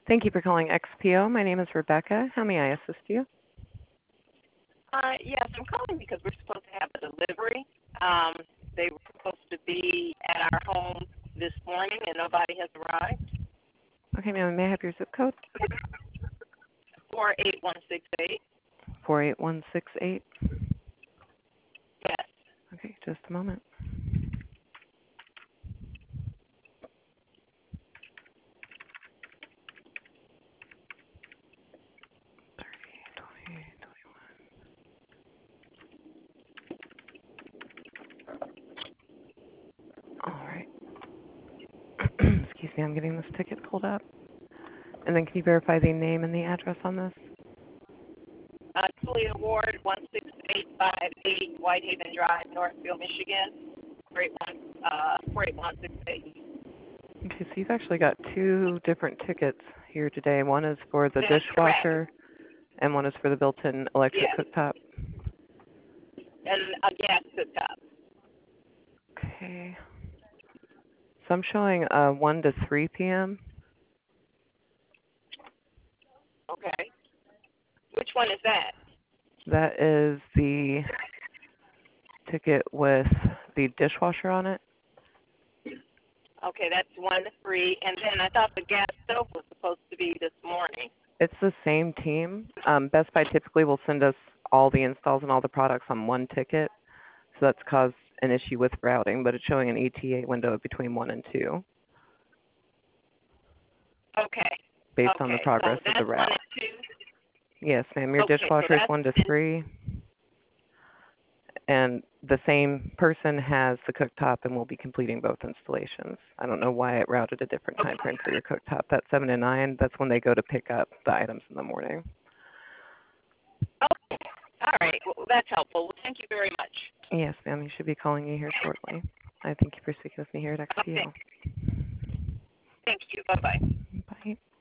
Thank you for calling XPO. My name is Rebecca. How may I assist you? Yes, I'm calling because we're supposed to have a delivery. They were supposed to be at our home this morning, and nobody has arrived. Okay, ma'am, may I have your zip code? 48168. 48168. Yes. Okay, just a moment. All right. Excuse me, I'm getting this ticket pulled up. And then can you verify the name and the address on this? Julia Ward, 16858 Whitehaven Drive, Northfield, Michigan, 48168. Okay, so you've actually got two different tickets here today. One is for the That's dishwasher, correct. and one is for the built-in electric Yes, cooktop. and a gas cooktop. Okay. So I'm showing 1 to 3 p.m. Okay. Which one is that? That is the ticket with the dishwasher on it. Okay, that's 1 to 3. And then I thought the gas stove was supposed to be this morning. It's the same team. Best Buy typically will send us all the installs and all the products on one ticket. So that's caused an issue with routing, but it's showing an ETA window between 1 and 2 Okay. based on the Okay. So progress of that's the 1 route. and 2. Yes, ma'am. Your Okay. So dishwasher is that's 1 to 3. And the same person has the cooktop and will be completing both installations. I don't know why it routed a different time frame for your cooktop. That 7 to 9, that's when they go to pick up the items in the morning. okay. All right. Well, that's helpful. Well, thank you very much. Yes, ma'am. He should be calling you here shortly. I thank you for speaking with me here at Okay. XPO. Thank you. Bye-bye. Bye.